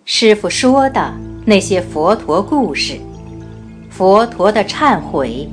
师父说的那些佛陀故事，佛陀的忏悔。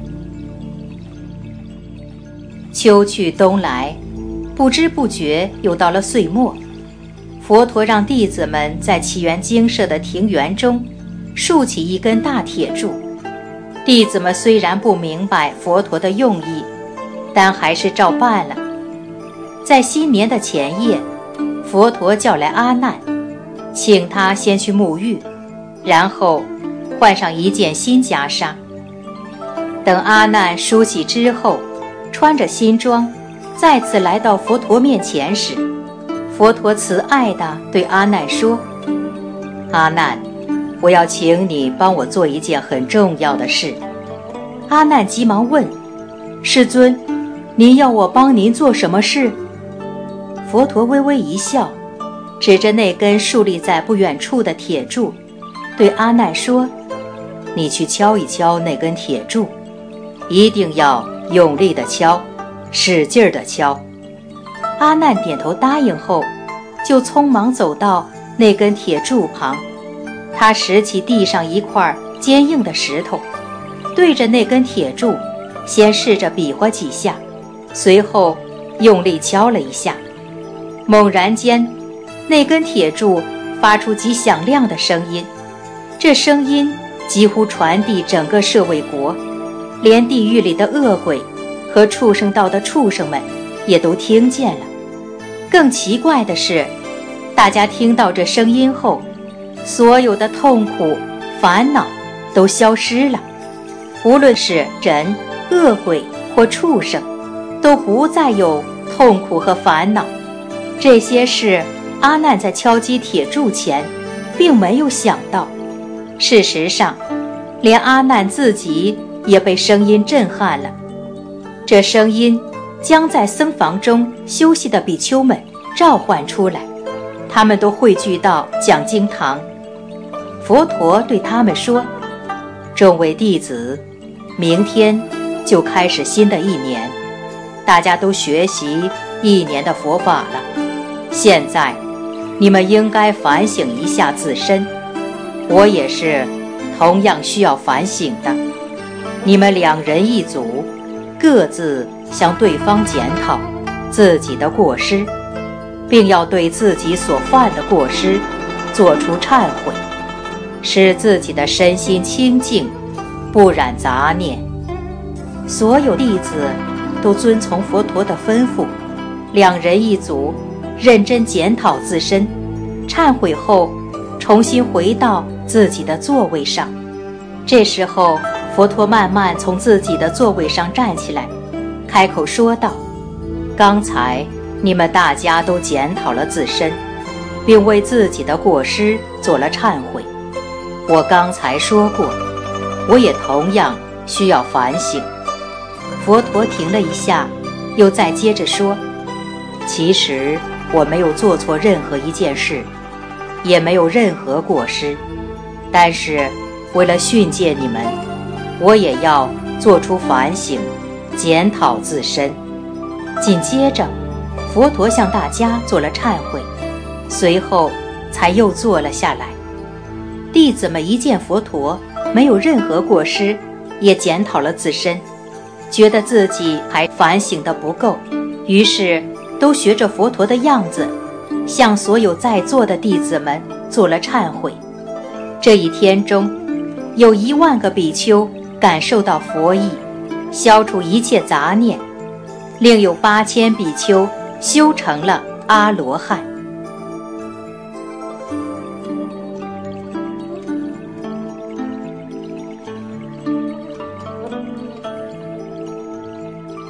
秋去冬来，不知不觉又到了岁末。佛陀让弟子们在祇园精舍的庭园中竖起一根大铁柱。弟子们虽然不明白佛陀的用意，但还是照办了。在新年的前夜，佛陀叫来阿难，请他先去沐浴，然后换上一件新袈裟。等阿难梳洗之后，穿着新装，再次来到佛陀面前时，佛陀慈爱地对阿难说：阿难，我要请你帮我做一件很重要的事。阿难急忙问：世尊，您要我帮您做什么事？佛陀微微一笑，指着那根竖立在不远处的铁柱，对阿难说：你去敲一敲那根铁柱，一定要用力地敲，使劲地敲。阿难点头答应后，就匆忙走到那根铁柱旁。他拾起地上一块坚硬的石头，对着那根铁柱先试着比划几下，随后用力敲了一下。猛然间，那根铁柱发出极响亮的声音，这声音几乎传递整个舍卫国，连地狱里的恶鬼和畜生道的畜生们也都听见了。更奇怪的是，大家听到这声音后，所有的痛苦、烦恼都消失了。无论是人、恶鬼或畜生，都不再有痛苦和烦恼。这些事阿难在敲击铁柱前并没有想到。事实上，连阿难自己也被声音震撼了。这声音将在僧房中休息的比丘们召唤出来，他们都汇聚到讲经堂。佛陀对他们说：众位弟子，明天就开始新的一年，大家都学习一年的佛法了。现在你们应该反省一下自身，我也是同样需要反省的。你们两人一组，各自向对方检讨自己的过失，并要对自己所犯的过失做出忏悔，使自己的身心清净，不染杂念。所有弟子都遵从佛陀的吩咐，两人一组，认真检讨自身，忏悔后重新回到自己的座位上。这时候，佛陀慢慢从自己的座位上站起来，开口说道：刚才你们大家都检讨了自身，并为自己的过失做了忏悔。我刚才说过，我也同样需要反省。佛陀停了一下，又再接着说：其实我没有做错任何一件事，也没有任何过失，但是为了训诫你们，我也要做出反省，检讨自身。紧接着，佛陀向大家做了忏悔，随后才又坐了下来。弟子们一见佛陀没有任何过失，也检讨了自身，觉得自己还反省得不够，于是都学着佛陀的样子，向所有在座的弟子们做了忏悔。这一天中，有10000个比丘感受到佛意，消除一切杂念，另有8000比丘修成了阿罗汉。